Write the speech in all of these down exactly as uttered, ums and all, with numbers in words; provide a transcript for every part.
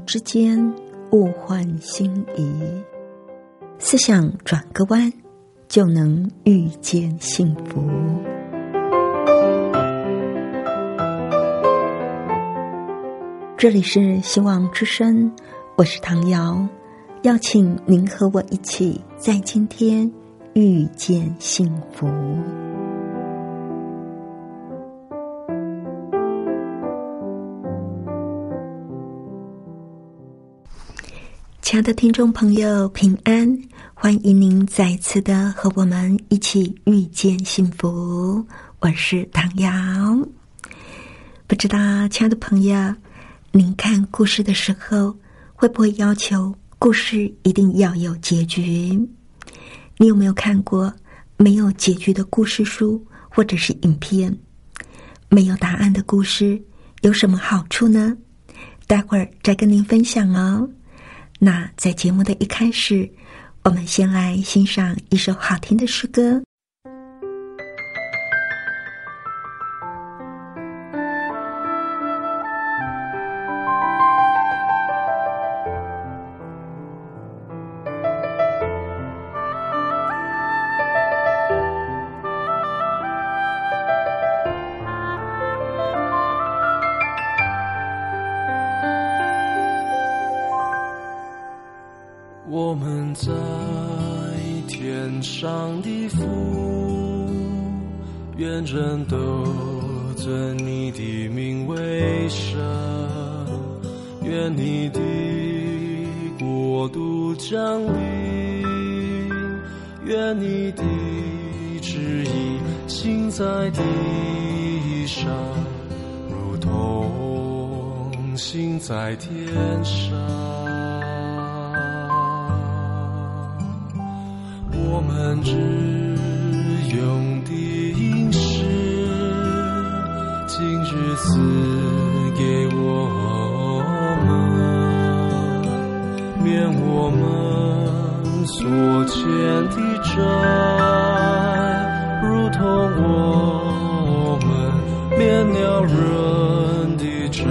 之间物换星移，思想转个弯，就能遇见幸福。这里是希望之声，我是唐瑶，邀请您和我一起在今天遇见幸福。亲爱的听众朋友，平安，欢迎您再次的和我们一起遇见幸福。我是唐瑶。不知道亲爱的朋友，您看故事的时候会不会要求故事一定要有结局？你有没有看过没有结局的故事书或者是影片？没有答案的故事有什么好处呢？待会儿再跟您分享哦。那在节目的一开始，我们先来欣赏一首好听的诗歌。 我们在天上的父，愿人都尊你的名为圣，愿你的国度降临，愿你的旨意行在地上，如同行在天上。我们日用的饮食，今日赐给我们，免我们所欠的债，如同我们免了人的债。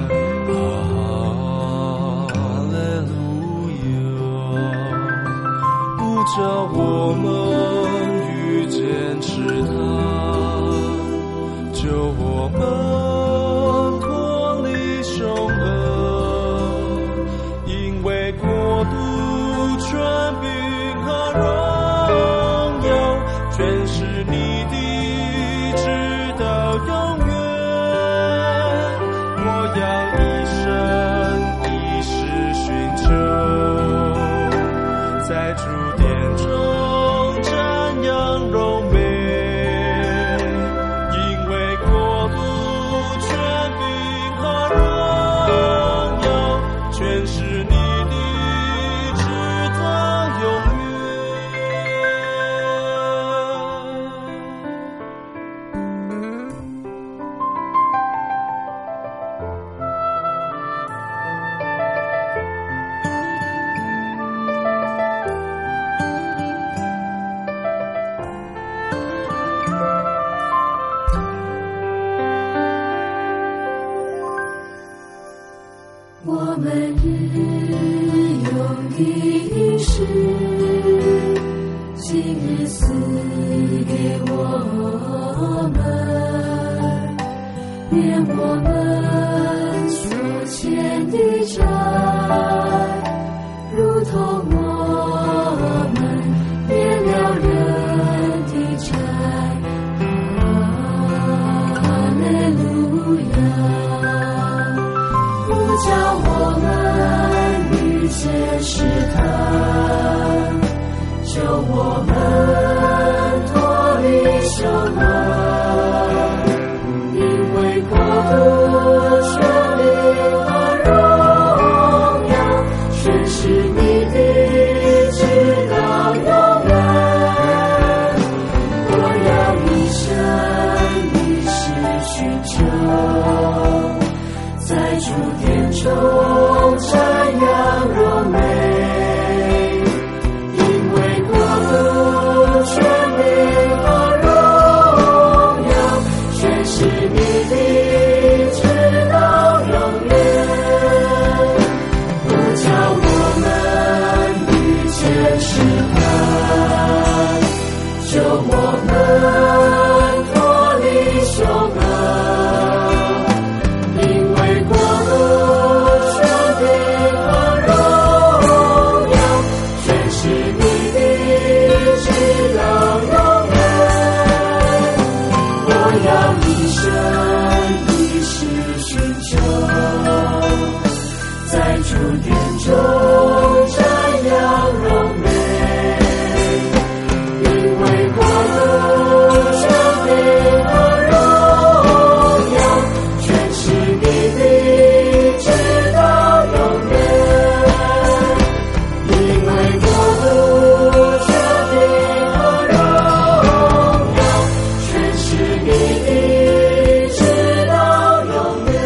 叫我们遇见试探，救我们脱离凶恶，因为国度、权柄和荣耀，全是你的，直到永远。我要一生一世寻求，在主我们日用的饮食，今日赐给我们，免我们所欠的债，如同我们免了人的债。哈利路亚！不叫我们遇见试探，救我们脱离凶恶，因为国度、权柄和荣耀，全是你的，直到永远。我要一生一世寻求，在主殿中瞻仰荣美，因为国度、权柄和荣耀，全是你的，直到永远。 要一生一世寻求，在主殿中瞻仰荣美，因为国度、权柄和荣耀，全是你的，直到永远。因为国度、权柄和荣耀，全是你的，直到永远。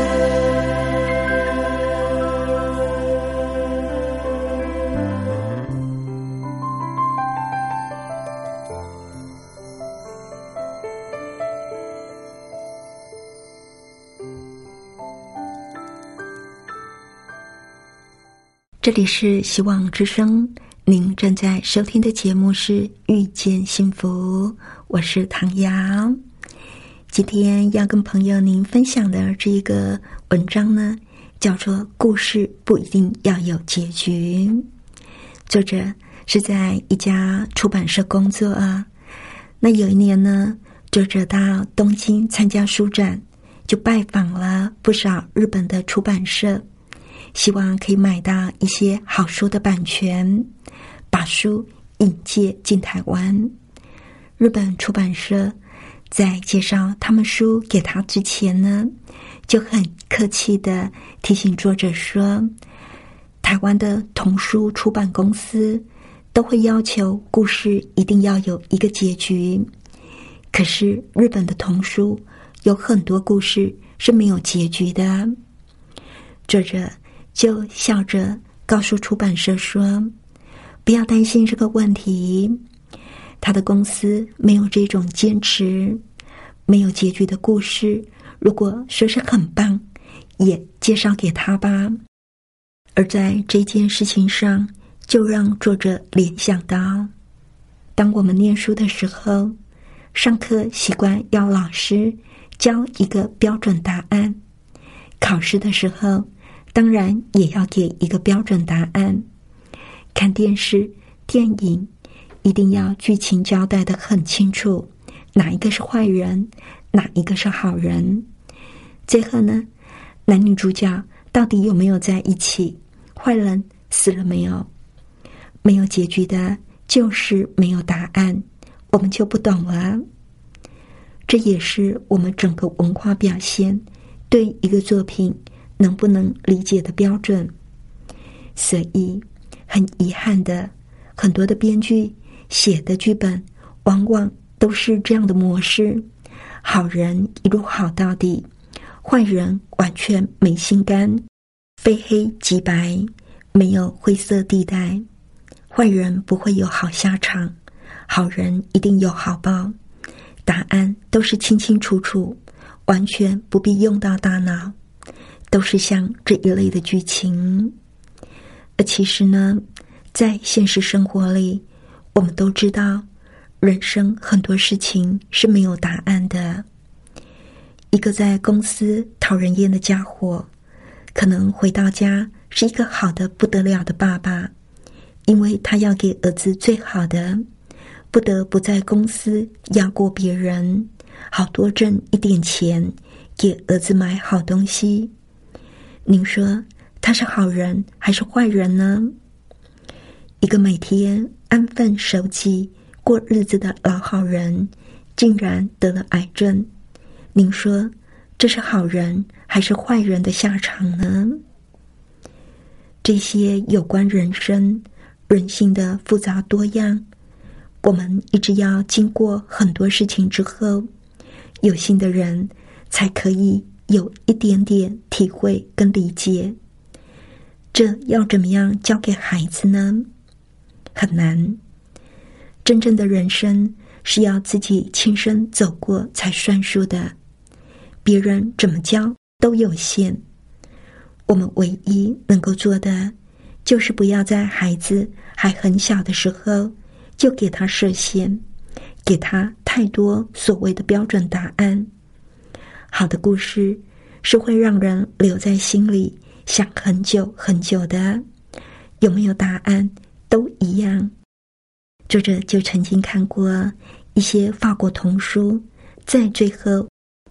这里是希望之声，您正在收听的节目是遇见幸福，我是唐瑶。今天要跟朋友您分享的这一个文章呢，叫做故事不一定要有结局。作者是在一家出版社工作啊。那有一年呢，作者到东京参加书展，就拜访了不少日本的出版社，希望可以买到一些好书的版权，把书引介进台湾。日本出版社在介绍他们书给他之前呢，就很客气地提醒作者说，台湾的童书出版公司都会要求故事一定要有一个结局，可是日本的童书有很多故事是没有结局的。作者就笑着告诉出版社说，不要担心这个问题，他的公司没有这种坚持，没有结局的故事，如果说是很棒，也介绍给他吧。而在这件事情上，就让作者联想到，当我们念书的时候，上课习惯要老师教一个标准答案，考试的时候当然也要给一个标准答案。看电视、电影，一定要剧情交代得很清楚，哪一个是坏人，哪一个是好人。最后呢，男女主角到底有没有在一起，坏人死了没有，没有结局的就是没有答案，我们就不懂了。这也是我们整个文化表现对一个作品能不能理解的标准。所以很遗憾的，很多的编剧写的剧本往往都是这样的模式，好人一路好到底，坏人完全没心肝，非黑即白，没有灰色地带，坏人不会有好下场，好人一定有好报，答案都是清清楚楚，完全不必用到大脑，都是像这一类的剧情。而其实呢，在现实生活里，我们都知道人生很多事情是没有答案的。一个在公司讨人厌的家伙，可能回到家是一个好的不得了的爸爸，因为他要给儿子最好的，不得不在公司压过别人，好多挣一点钱给儿子买好东西。您说他是好人还是坏人呢？一个每天安分守己过日子的老好人，竟然得了癌症，您说这是好人还是坏人的下场呢？这些有关人生人性的复杂多样，我们一直要经过很多事情之后，有心的人才可以有一点点体会跟理解。这要怎么样教给孩子呢？很难。真正的人生是要自己亲身走过才算数的，别人怎么教都有限。我们唯一能够做的，就是不要在孩子还很小的时候就给他设限，给他太多所谓的标准答案。好的故事是会让人留在心里想很久很久的，有没有答案都一样。作者就曾经看过一些法国童书，在最后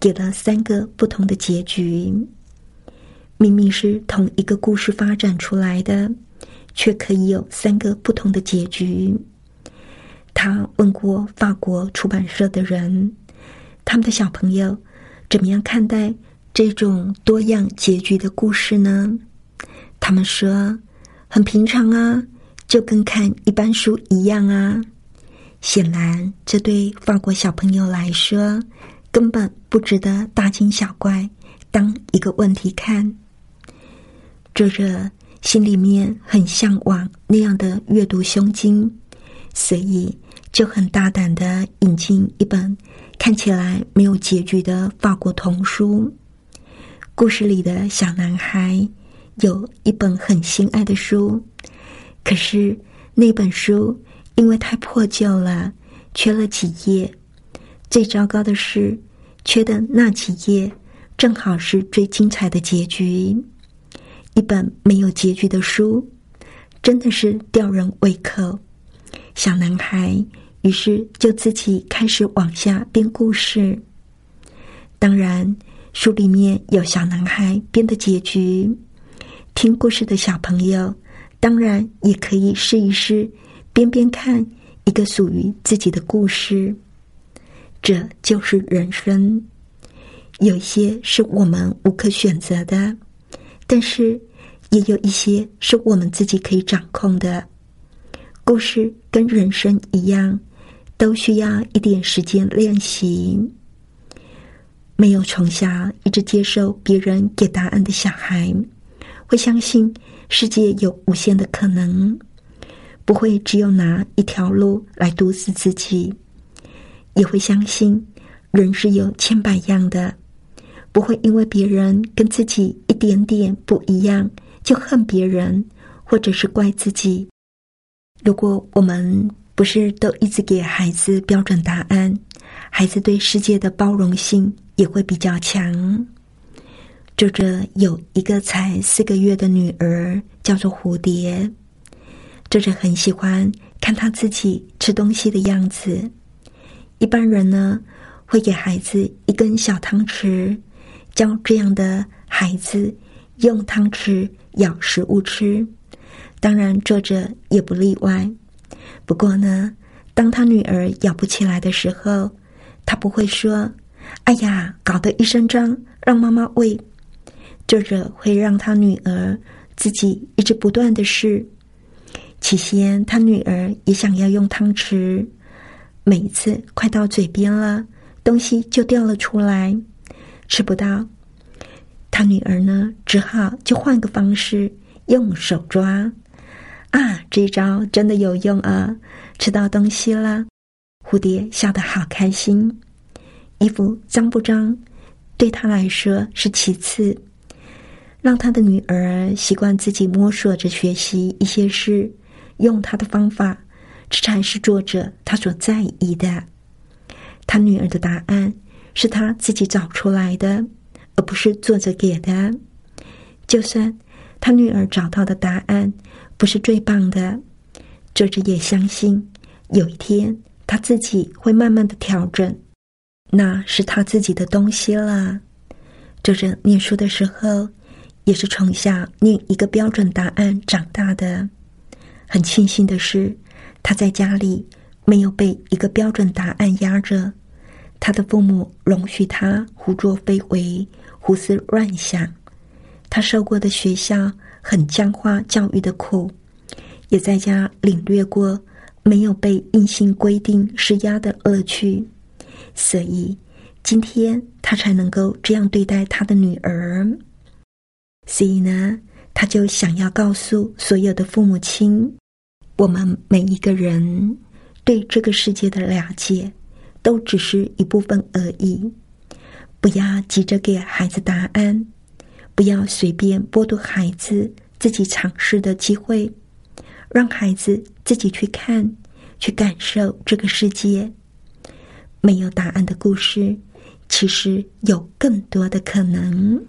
给了三个不同的结局。明明是同一个故事发展出来的，却可以有三个不同的结局。他问过法国出版社的人，他们的小朋友怎么样看待这种多样结局的故事呢？他们说，很平常啊，就跟看一般书一样啊。显然，这对法国小朋友来说，根本不值得大惊小怪，当一个问题看。作者心里面很向往那样的阅读胸襟，所以就很大胆地引进一本看起来没有结局的法国童书。故事里的小男孩有一本很心爱的书，可是那本书因为太破旧了，缺了几页。最糟糕的是，缺的那几页正好是最精彩的结局。一本没有结局的书，真的是吊人胃口。小男孩于是就自己开始往下编故事。当然，书里面有小男孩编的结局。听故事的小朋友，当然也可以试一试，编编看一个属于自己的故事。这就是人生。有一些是我们无可选择的，但是也有一些是我们自己可以掌控的。故事跟人生一样，都需要一点时间练习。没有从小一直接受别人给答案的小孩，会相信世界有无限的可能，不会只有拿一条路来毒死自己，也会相信人是有千百样的，不会因为别人跟自己一点点不一样就恨别人，或者是怪自己。如果我们不是都一直给孩子标准答案，孩子对世界的包容性也会比较强。作者有一个才四个月的女儿，叫做蝴蝶。作者很喜欢看她自己吃东西的样子。一般人呢，会给孩子一根小汤匙，教这样的孩子用汤匙咬食物吃。当然，作者也不例外。不过呢，当他女儿咬不起来的时候，他不会说：“哎呀，搞得一身脏，让妈妈喂。”作者会让他女儿自己一直不断的试。起先，他女儿也想要用汤匙，每一次快到嘴边了，东西就掉了出来，吃不到。他女儿呢，只好就换个方式，用手抓。啊，这一招真的有用啊！吃到东西了，蝴蝶笑得好开心。衣服脏不脏，对他来说是其次。让他的女儿习惯自己摸索着学习一些事，用他的方法，这才是作者他所在意的。他女儿的答案是他自己找出来的，而不是作者给的。就算他女儿找到的答案不是最棒的，作者也相信有一天他自己会慢慢的调整，那是他自己的东西了。作者念书的时候也是从小念一个标准答案长大的。很庆幸的是，他在家里没有被一个标准答案压着，他的父母容许他胡作非为，胡思乱想。他受过的学校很僵化教育的苦，也在家领略过没有被硬性规定施压的乐趣，所以今天他才能够这样对待他的女儿。所以呢，他就想要告诉所有的父母亲，我们每一个人对这个世界的了解都只是一部分而已，不要急着给孩子答案，不要随便剥夺孩子自己尝试的机会，让孩子自己去看，去感受这个世界。没有答案的故事，其实有更多的可能。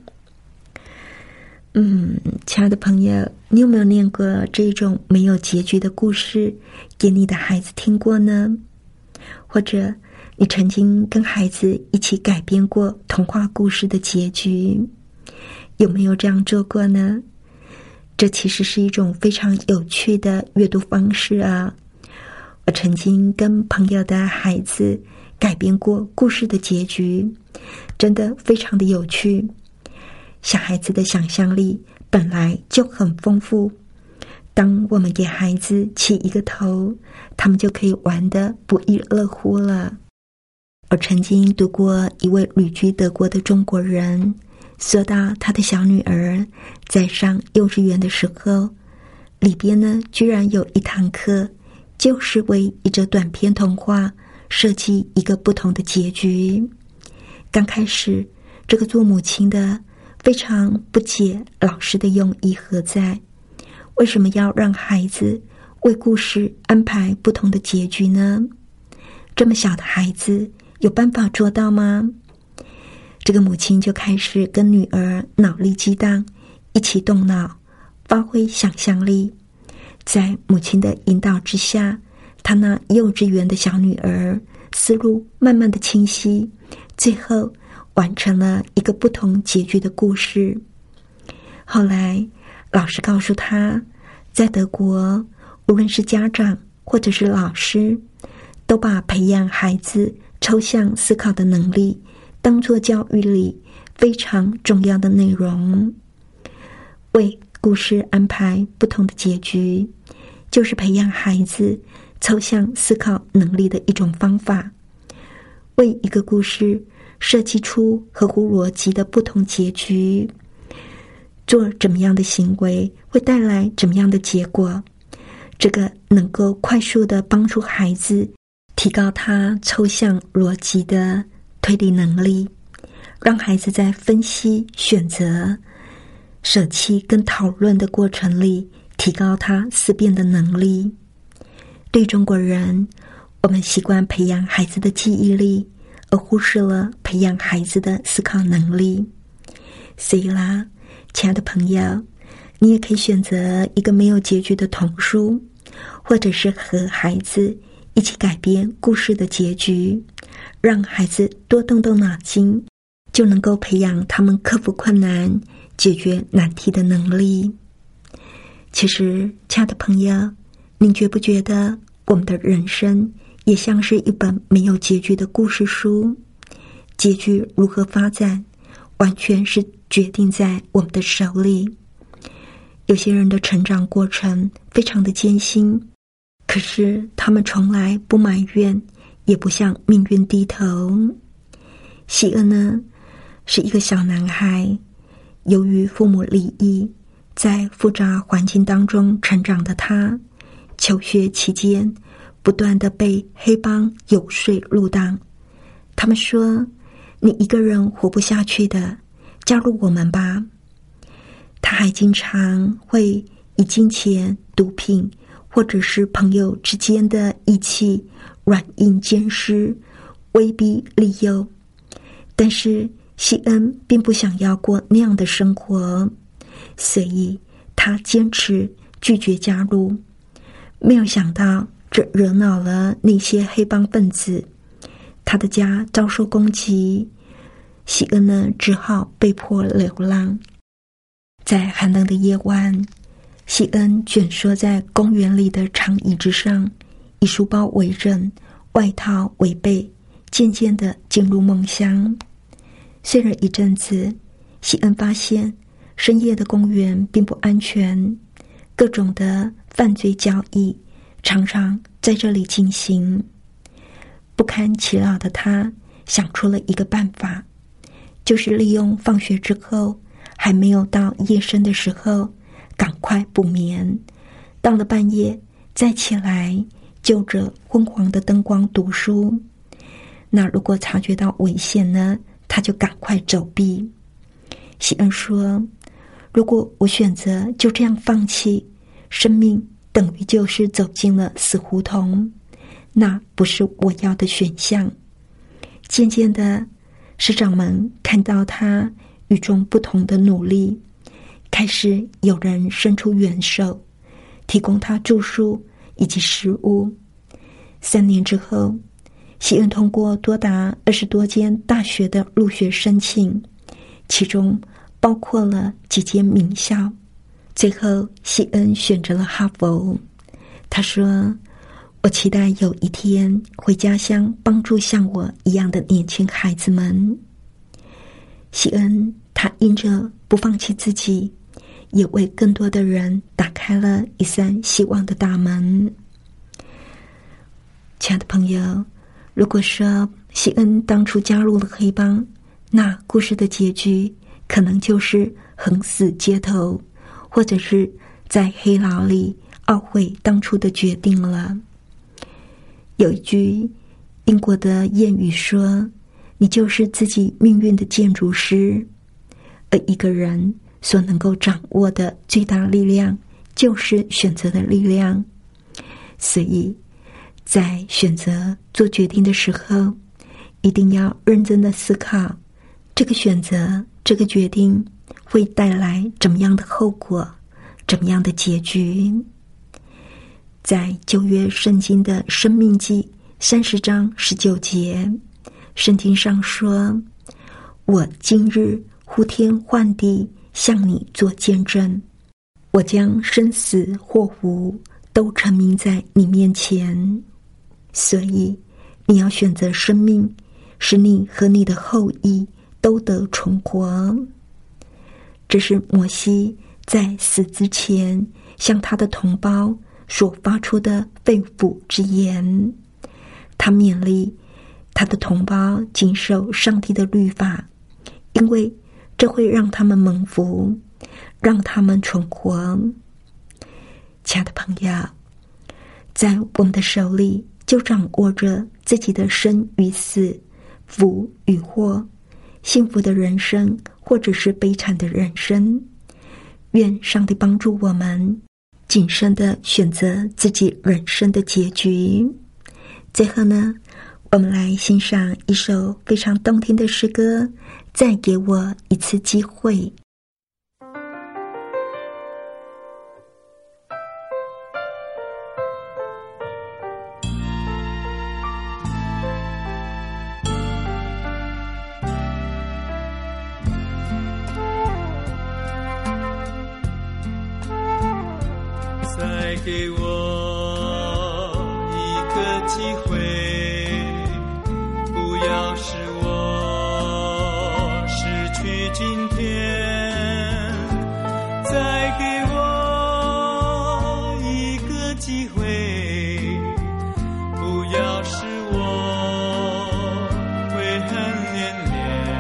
嗯，亲爱的朋友，你有没有念过这种没有结局的故事给你的孩子听过呢？或者你曾经跟孩子一起改编过童话故事的结局，有没有这样做过呢？这其实是一种非常有趣的阅读方式啊！我曾经跟朋友的孩子改编过故事的结局，真的非常的有趣。小孩子的想象力本来就很丰富，当我们给孩子起一个头，他们就可以玩得不亦乐乎了。我曾经读过一位旅居德国的中国人说到他的小女儿在上幼稚园的时候，里边呢居然有一堂课就是为一则短篇童话设计一个不同的结局。刚开始这个做母亲的非常不解老师的用意何在，为什么要让孩子为故事安排不同的结局呢？这么小的孩子有办法做到吗？这个母亲就开始跟女儿脑力激荡，一起动脑，发挥想象力。在母亲的引导之下，她那幼稚园的小女儿思路慢慢的清晰，最后完成了一个不同结局的故事。后来老师告诉她，在德国无论是家长或者是老师，都把培养孩子抽象思考的能力当作教育里非常重要的内容。为故事安排不同的结局，就是培养孩子抽象思考能力的一种方法。为一个故事设计出合乎逻辑的不同结局，做怎么样的行为会带来怎么样的结果，这个能够快速地帮助孩子提高他抽象逻辑的推理能力，让孩子在分析、选择、舍弃跟讨论的过程里提高他思辨的能力。对中国人，我们习惯培养孩子的记忆力，而忽视了培养孩子的思考能力。所以啦，亲爱的朋友，你也可以选择一个没有结局的童书，或者是和孩子一起改编故事的结局，让孩子多动动脑筋，就能够培养他们克服困难、解决难题的能力。其实，亲爱的朋友，您觉不觉得我们的人生也像是一本没有结局的故事书？结局如何发展，完全是决定在我们的手里。有些人的成长过程非常的艰辛，可是他们从来不埋怨，也不向命运低头。喜恩呢，是一个小男孩，由于父母离异，在复杂环境当中成长的他，求学期间不断的被黑帮游说入党。他们说，你一个人活不下去的，加入我们吧。他还经常会以金钱、毒品或者是朋友之间的义气软硬兼施，威逼利诱。但是希恩并不想要过那样的生活，所以他坚持拒绝加入。没有想到这惹恼了那些黑帮分子，他的家遭受攻击，希恩呢只好被迫流浪。在寒冷的夜晚，希恩蜷缩在公园里的长椅子上，以书包为枕，外套为被，渐渐地进入梦乡。睡了一阵子，希恩发现深夜的公园并不安全，各种的犯罪交易常常在这里进行。不堪其扰的他想出了一个办法，就是利用放学之后还没有到夜深的时候赶快补眠，到了半夜再起来就着昏黄的灯光读书。那如果察觉到危险呢，他就赶快走避。希恩说，如果我选择就这样放弃，生命等于就是走进了死胡同，那不是我要的选项。渐渐的，师长们看到他与众不同的努力，开始有人伸出援手，提供他住宿以及食物。三年之后， 西恩通过多达二十多间大学的入学申请，其中包括了几间名校。最后，西恩选择了哈佛。他说：“我期待有一天回家乡，帮助像我一样的年轻孩子们。”西恩他因着不放弃自己，也为更多的人打开了一扇希望的大门。亲爱的朋友，如果说西恩当初加入了黑帮，那故事的结局可能就是横死街头，或者是在黑牢里懊悔当初的决定了。有一句英国的谚语说，你就是自己命运的建筑师，而一个人所能够掌握的最大力量就是选择的力量。所以在选择做决定的时候，一定要认真的思考，这个选择这个决定会带来怎么样的后果，怎么样的结局。在旧约圣经的申命记三十章十九节，圣经上说：我今日呼天唤地向你做见证，我将生死祸福都陈明在你面前。所以你要选择生命，使你和你的后裔都得存活。这是摩西在死之前向他的同胞所发出的肺腑之言。他勉励他的同胞谨守上帝的律法，因为这会让他们蒙福，让他们存活。亲爱的朋友，在我们的手里就掌握着自己的生与死，福与祸，幸福的人生或者是悲惨的人生。愿上帝帮助我们谨慎地选择自己人生的结局。最后呢，我们来欣赏一首非常动听的诗歌，再给我一次机会。 再给我一个机会，不要使我失去今天。再给我一个机会，不要使我悔恨连连。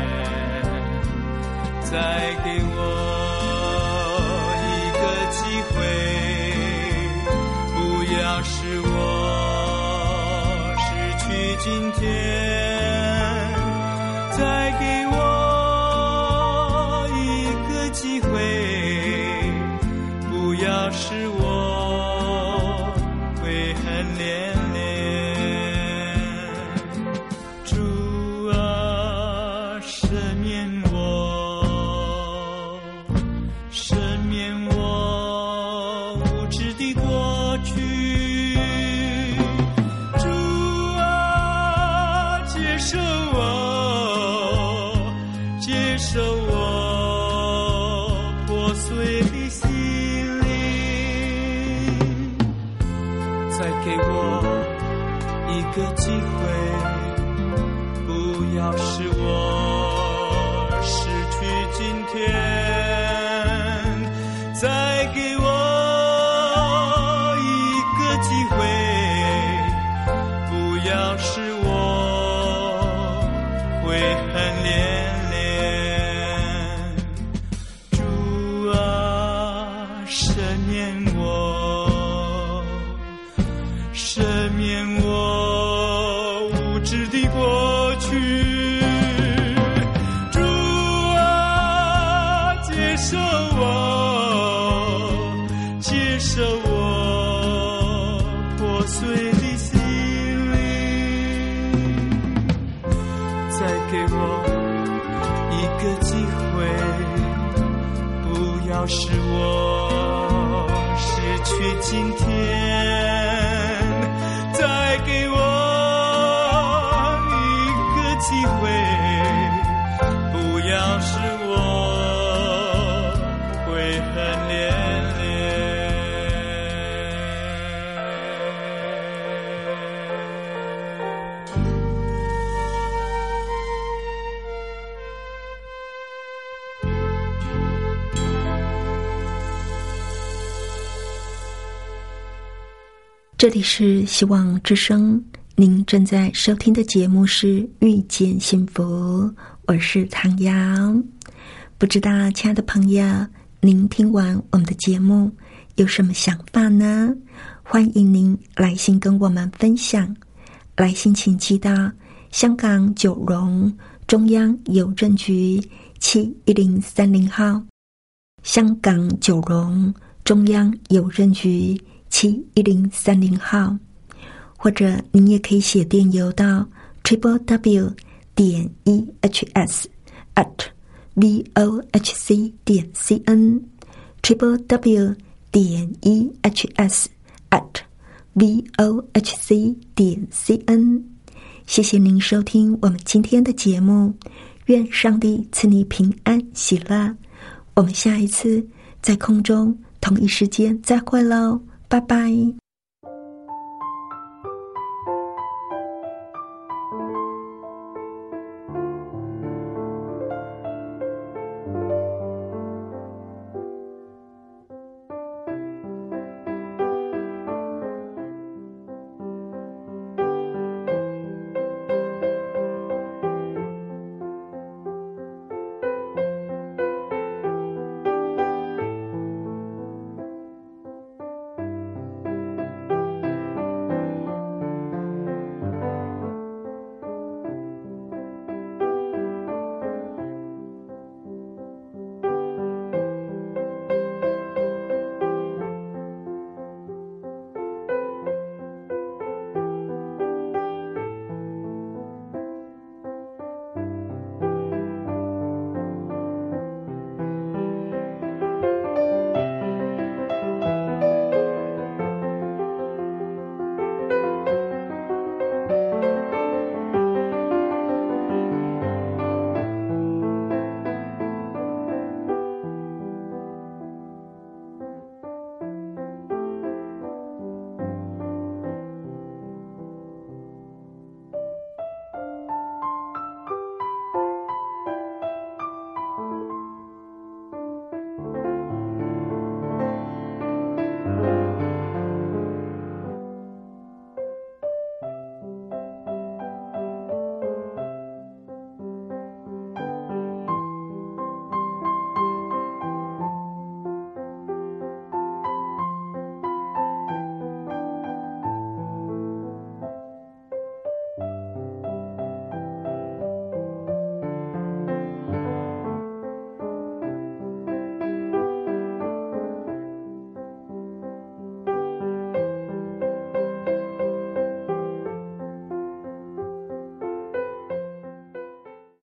再给我一个机会，使我失去今天。再给我一个机会，不要使我悔恨连连。主啊，赦免我，赦免我无知的过去。受我破碎的心灵，再给我一个机会，不要使我失去今天。再给我一个机会，不要使我悔恨连连。赦免我无知的过去。主啊，接受我，接受我破碎的心灵。再给我一个机会，不要使我失去今天。再给我要是我悔恨连连。 这里是希望之声，您正在收听的节目是遇见幸福，我是唐瑶。不知道亲爱的朋友，您听完我们的节目有什么想法呢？欢迎您来信跟我们分享，来信请寄到香港九龙中央邮政局七一零三零号，香港九龙中央邮政局七一零三零号，或者您也可以写电邮到 triple w 点 e h s at v o h c 点 c n triple w 点 e h s at v o h c 点 c n。谢谢您收听我们今天的节目，愿上帝赐你平安喜乐。我们下一次在空中同一时间再会喽，拜拜。